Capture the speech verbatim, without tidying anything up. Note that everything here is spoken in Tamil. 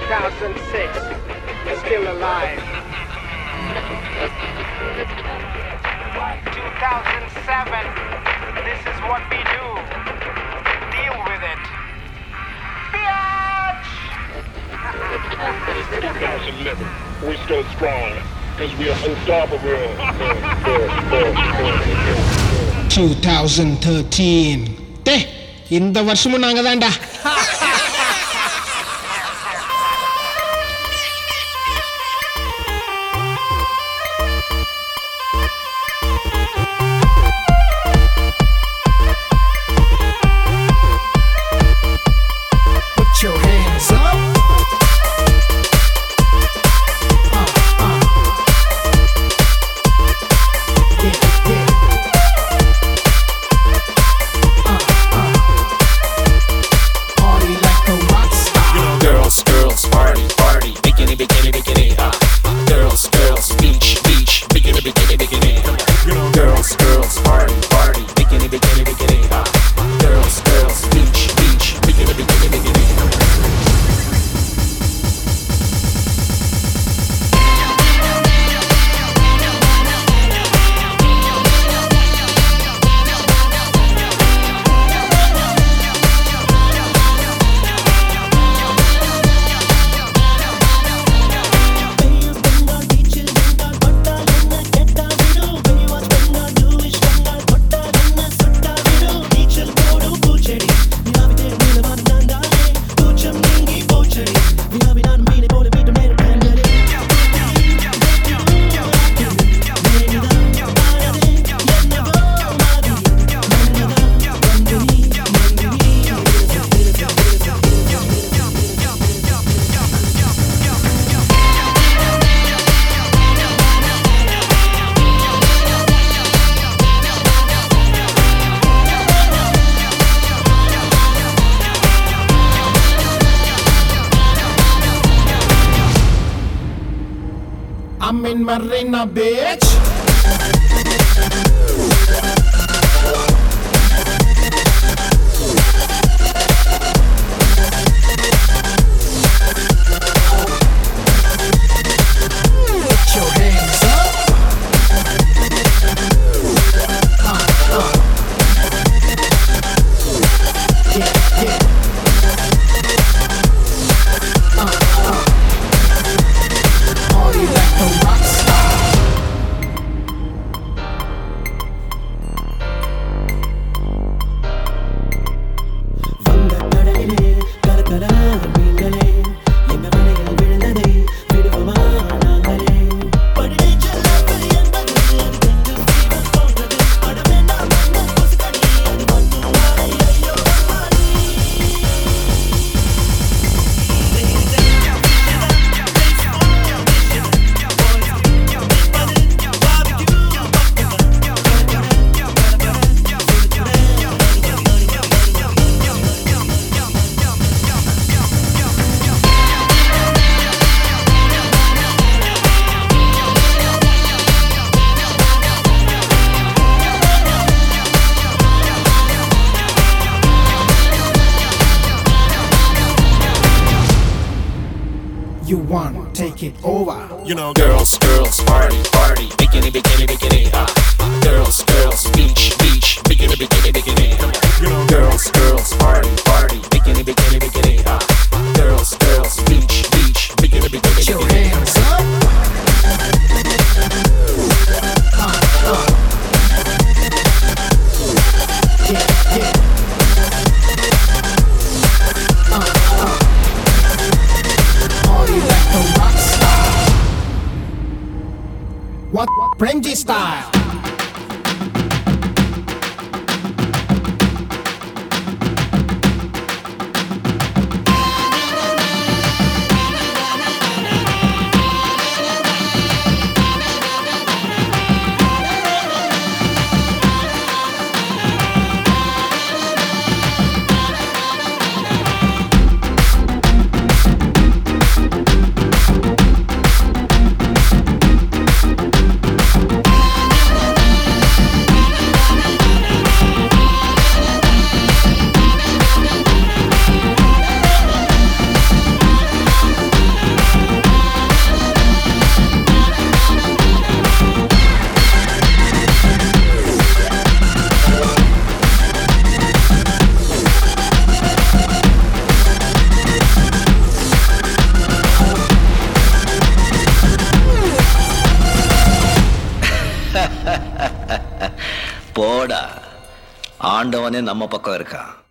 thousand six, still alive. two thousand seven, this is what we do. Deal with it. Biatch! twenty eleven, we still strong, cause we are unstoppable. twenty thirteen. டே இந்த வருஷமும் நாங்க தான்டா. I'm in Marina, bitch. Put your hands up. Uh, uh. Yeah, yeah. Uh, uh. Party like a rock star. வந்த கடலிலே கலக்கலா மீன்களே எங்க மனையில் விழுந்ததை விடுவோமா நாங்களே படிநீச்சல் என்பது அது கெஞ்சல் சீவல் போன்றது படவேண்டாம் வந்த கொசுக்கடி அது வந்து வாழை ஐயோ அம்மாடி You want take it over. You know, girls, girls, party, party, bikini, bikini, bikini, ah. Girls, girls, beach, beach, bikini, bikini, bikini. You know, girls, girls, party, party, bikini, bikini, bikini, ah. Girls, girls, beach, beach, bikini, bikini, Put your bikini. hands up. Uh, uh. Yeah, yeah. Uh, uh. Party like a rock star. What Premji style? போடா, ஆண்டவனே நம்ம பக்கம் இருக்கான்.